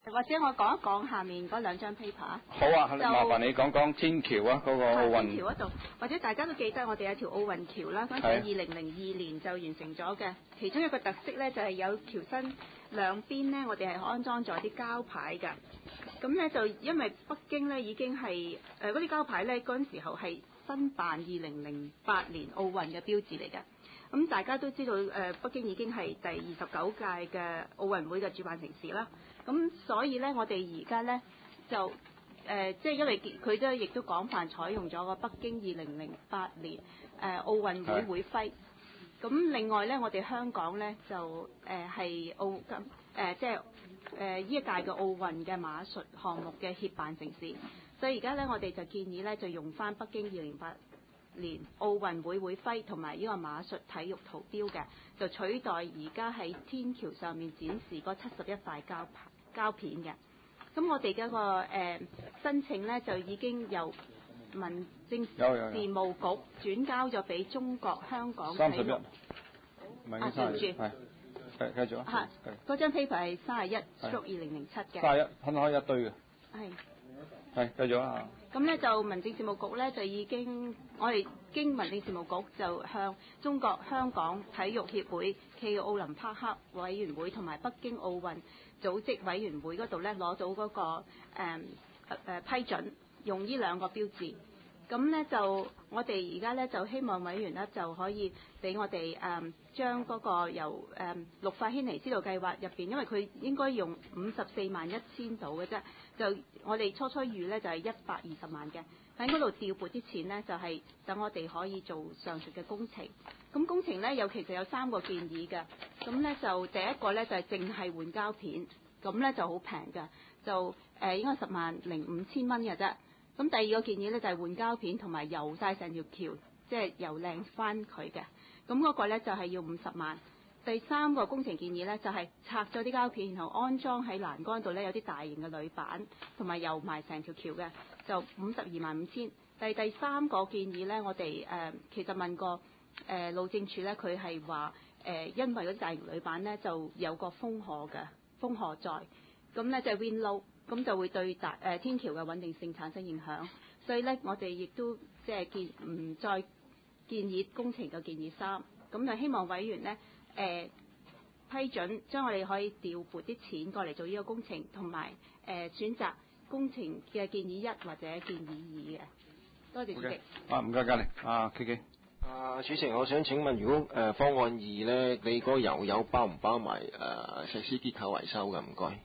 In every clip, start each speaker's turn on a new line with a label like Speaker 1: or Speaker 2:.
Speaker 1: 或者我講一講下面嗰兩張 paper。
Speaker 2: 好啊，麻煩你講講天橋啊，嗰個奧運。
Speaker 1: 天橋嗰度，或者大家都記得我哋有條奧運橋啦，嗰陣時2002年就完成咗嘅。其中一個特色咧就係有橋身兩邊咧，我哋係安裝咗啲膠牌㗎。咁咧就因為北京咧已經係嗰啲膠牌咧嗰陣時候係申辦2008年奧運嘅標誌嚟嘅。咁大家都知道北京已經係第29屆嘅奧運會嘅主辦城市啦。咁所以咧，我哋而家咧就即係因為佢都亦都廣泛採用咗個北京2008年奧運會會徽。咁另外咧，我哋香港咧就係即係呢一屆嘅奧運嘅馬術項目嘅協辦城市，所以而家咧我哋就建議咧就用翻北京2008年奧運會會徽同埋呢個馬術體育圖標嘅，就取代而家喺天橋上面展示嗰71塊膠片嘅。咁我哋嘅個申請咧就已經由民政事務局轉交咗俾中國香港體育。
Speaker 2: 唔係對唔住，係繼續啊。
Speaker 1: 嗰張 paper 係31/2007嘅。
Speaker 2: 31分開一堆嘅。係繼續啊。咁
Speaker 1: 咧就民政事務局咧就已經，我哋經民政事務局就向中國香港體育協會暨奧林匹克委員會同埋北京奧運組織委員會嗰度咧攞到嗰個批准，用呢兩個標誌。咁咧就我哋而家咧就希望委員咧就可以俾我哋將嗰個由綠化軒尼詩道計劃入邊，因為佢應該用54.1萬度嘅啫，就我哋初預咧就係120萬嘅，喺嗰度調撥啲錢咧就係等我哋可以做上述嘅工程。咁工程咧其實有3個建議嘅，咁咧就第一個咧就係淨係換膠片，咁咧就好平嘅，就應該10.5萬嘅啫。咁第二個建議咧就係換膠片同埋油晒成條橋，即係油靚翻佢嘅。咁嗰個咧就係要50萬。第三個工程建議咧就係拆咗啲膠片，然後安裝喺欄杆度咧有啲大型嘅鋁板，同埋油埋成條橋嘅，就52.5萬。第三個建議咧，我哋其實問過路政署咧，佢係話因為嗰啲大型鋁板咧就有個風荷在，咁咧就係 wind load。咁就會對天橋嘅穩定性產生影響，所以咧我哋亦都即係唔再建議工程嘅建議3，咁就希望委員呢批准將我哋可以調撥啲錢過嚟做呢個工程，同埋選擇工程嘅建議1或者建議2嘅。多謝主席。
Speaker 2: 唔該，嘉玲。KK。
Speaker 3: 主席，我想請問，如果方案2咧，你嗰個油油包唔包埋石屎結構維修嘅？唔該。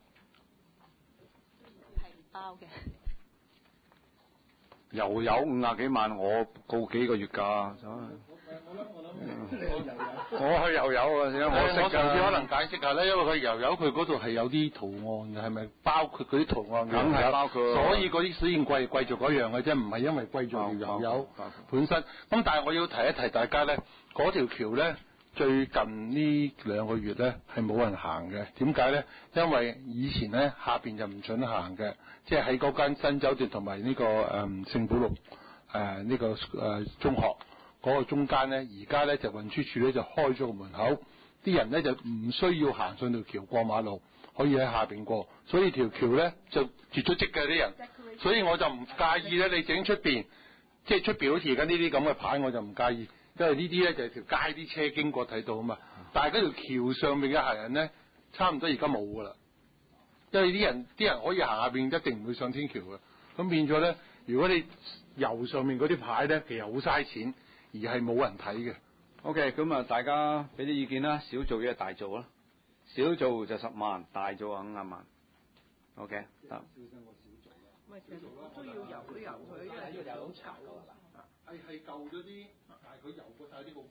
Speaker 1: 包嘅
Speaker 2: 油有50幾萬，我告幾個月㗎，我去油油啊！我上次可能解釋下咧，因為佢油油佢嗰度係有啲圖案嘅，係咪包括嗰啲圖案？梗係包括。所以嗰啲水然貴做嗰樣嘅啫，唔係因為貴做條油油本身。咁但係我要提一提大家咧，嗰條橋咧。最近呢2個月咧係冇人行嘅，點解咧？因為以前咧下邊就唔准行嘅，即係喺嗰間新酒店同埋呢個聖保祿呢個中學嗰個中間咧，而家咧就運輸署咧就開咗個門口，啲人咧就唔需要行上條橋過馬路，可以喺下邊過，所以條橋咧就絕咗跡嘅啲人，所以我就唔介意咧，你整出邊，即係出邊好似而家呢啲咁嘅牌，我就唔介意。因為呢啲咧就係條街啲車經過睇到啊嘛，但係嗰條橋上面嘅行人咧，差唔多而家冇噶啦，因為啲人可以行下邊，一定唔會上天橋嘅，咁變咗咧，如果你油上面嗰啲牌咧，其實好嘥錢，而係冇人睇嘅。
Speaker 4: OK， 咁啊，大家俾啲意見啦，少做嘢大做啦，少做就10萬，大做啊50萬。OK， 得。
Speaker 5: 喂，成日都要油佢，因為要好醜啊。
Speaker 2: 係舊咗啲，但係佢油過晒呢個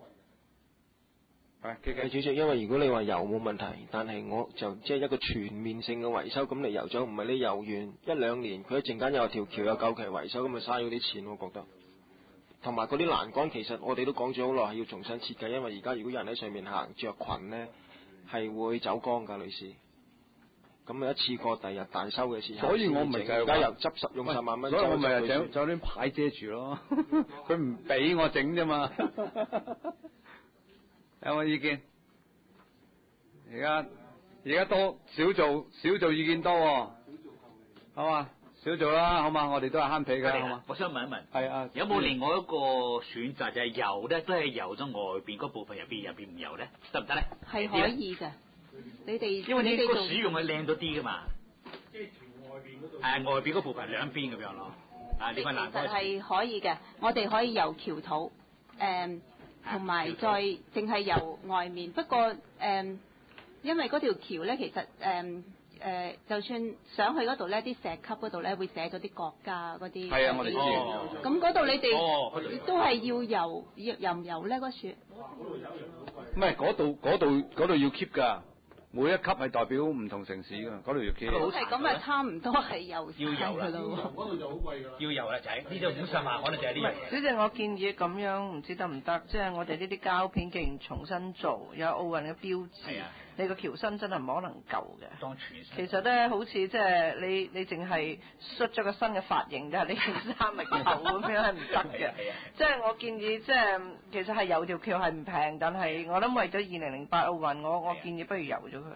Speaker 3: 櫃嘅。主席，因為如果你話油冇問題，但係我就即係一個全面性嘅維修，咁你油咗唔係你油完1-2年，佢一陣間有條橋有舊期維修，咁咪嘥咗啲錢，我覺得。同埋嗰啲欄杆，其實我哋都講咗好耐，係要重新設計，因為而家如果有人喺上面行着裙呢，係會走光㗎，女士。咁一次過第日大修嘅時候，
Speaker 4: 所以我咪就係
Speaker 3: 而家又用10萬蚊，
Speaker 4: 所以我咪係整啲牌遮住咯，佢唔俾我整啫嘛。有冇意見？而家而家多少做意見多喎，好嘛？少做啦，好嘛？我哋都係慳皮㗎，好嘛？
Speaker 6: 我想問一問，
Speaker 4: 係啊，
Speaker 6: 有冇另外一個選擇就係油咧，都係油咗外邊嗰部分，入邊唔油咧，得唔得咧？
Speaker 1: 係可以嘅，你哋
Speaker 6: 因為你個
Speaker 1: 你哋做
Speaker 6: 使用係靚咗啲噶嘛。即係調外邊嗰度。外邊嗰部分兩邊咁樣咯。啊，呢塊藍
Speaker 1: 其實係可以嘅，我哋可以油橋土，同埋再淨係油外面。不過因為嗰條橋咧，其實就算上去嗰度咧，啲石級嗰度咧會寫咗啲國家嗰啲。
Speaker 4: 係啊，我哋知。
Speaker 1: 咁嗰度你哋都係要油唔油咧？嗰樹？
Speaker 4: 唔係嗰度要 keep 㗎，每一級係代表唔同城市㗎，嗰度要 keep。
Speaker 1: 係咁啊，差唔多係油
Speaker 6: 要油啦，
Speaker 2: 嗰度就好貴㗎啦。
Speaker 6: 要油啦，仔呢度50萬，可能就係呢樣嘢。
Speaker 5: 主席，我建議咁樣唔知得唔得？即係我哋呢啲膠片，既然重新做，有奧運嘅標誌，你個橋身真係唔可能舊嘅。
Speaker 6: 當全
Speaker 5: 其實咧，好似即係你淨係捽咗個新嘅髮型，但係你件衫咪舊咁樣係唔得嘅。即係我建議，即係其實係有條橋係唔平，但係我諗為咗2008奧運，我建議不如油咗佢。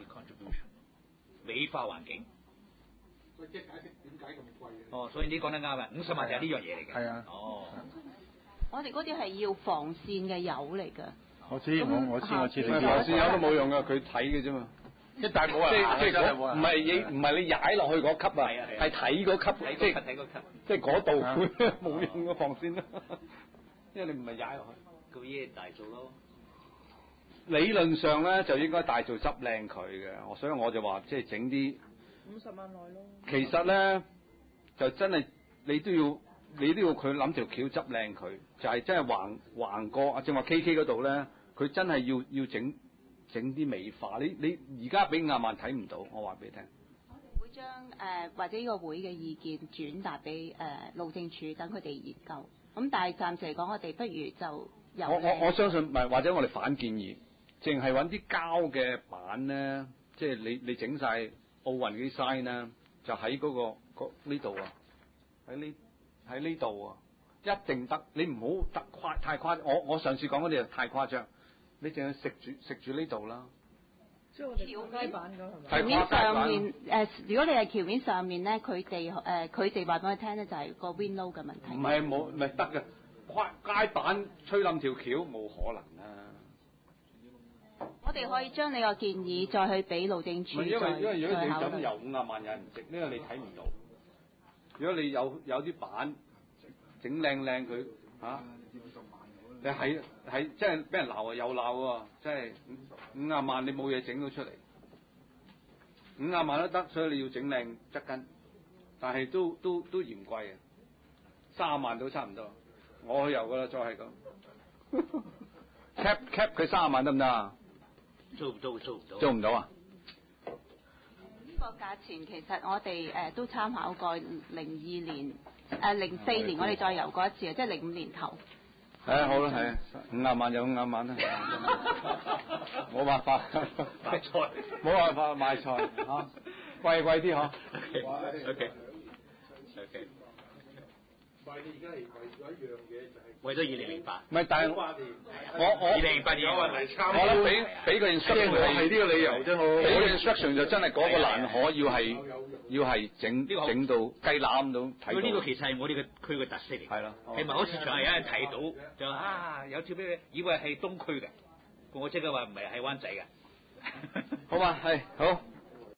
Speaker 6: 美化環境。
Speaker 2: 即係解釋點解咁貴嘅。
Speaker 6: 哦，所以你講得啱啊，50萬就係呢樣嘢嚟嘅。
Speaker 2: 係啊。
Speaker 6: 哦。
Speaker 1: 我哋嗰啲係要防線嘅油嚟㗎。
Speaker 2: 我知，我知。
Speaker 4: 防線油都冇用㗎，佢睇嘅啫嘛。
Speaker 2: 即係但係冇人
Speaker 4: 即係唔係你踩落去嗰級啊，係睇嗰級，即係嗰度冇用嘅防線啦，因為你唔係踩落去。
Speaker 6: 咁嘢大做咯。
Speaker 4: 理論上咧就應該大做執靚佢嘅，所以我就話即係整啲
Speaker 5: 50萬內咯。
Speaker 4: 其實咧就真係你都要佢諗條橋執靚佢，就係真係橫過啊！正話 KK 嗰度咧，佢真係要整啲美化。你而家俾50萬睇唔到，我話俾你聽。
Speaker 1: 我哋會將或者呢個會嘅意見轉達俾路政署，等佢哋研究。咁但係暫時嚟講，我哋不如就由
Speaker 4: 我相信唔係，或者我哋反建議。淨係揾啲膠嘅板咧，即係你整晒奧運嗰啲 sign 咧，就喺嗰個呢度啊，喺呢度啊，一定得。你唔好太誇張。我上次講嗰啲就太誇張，你淨係食住呢度啦。
Speaker 5: 即係我哋橋街板咁係咪？
Speaker 1: 橋面上面如果你係橋面上面咧，佢哋話俾我聽咧，就係個 wind load 嘅問題。
Speaker 4: 唔係得嘅，街板吹冧條橋冇可能啊！
Speaker 1: 我哋可以將你個建議再去俾路政署。
Speaker 4: 因為如果你咁油50萬有人唔值，呢個你睇唔到。如果你有啲板整靚佢嚇，你係即係俾人鬧啊，又鬧喎，即係50萬你冇嘢整到出嚟，50萬都得，所以你要整靚質根，但係都嫌貴啊，30萬都差唔多。我去油噶啦，再係咁cap 佢30萬得唔得啊？
Speaker 6: 做唔到。
Speaker 4: 做唔到啊？
Speaker 1: 呢個價錢其實我哋都參考過04年我哋再游過一次啊，即係05年頭。
Speaker 4: 係啊，好啦，係啊，50萬就50萬啦，冇辦法，
Speaker 6: 買菜，
Speaker 4: 冇辦法買菜嚇，貴啲嗬。
Speaker 6: OK。
Speaker 2: 唔係你而家係為咗一樣嘢就係。
Speaker 6: 為咗2008。
Speaker 4: 唔係，但係我
Speaker 6: 2008年
Speaker 2: 我
Speaker 4: 諗俾個 instruction 係呢個理由啫，俾個 instruction 就真係嗰個欄河要係整到雞腩到睇到。
Speaker 6: 呢個其實係我哋嘅區嘅特色嚟。
Speaker 4: 係咯。
Speaker 6: 係某市場係有人睇到就話有條咩以為係東區嘅，我即刻話唔係灣仔嘅。
Speaker 4: 好嘛，係好。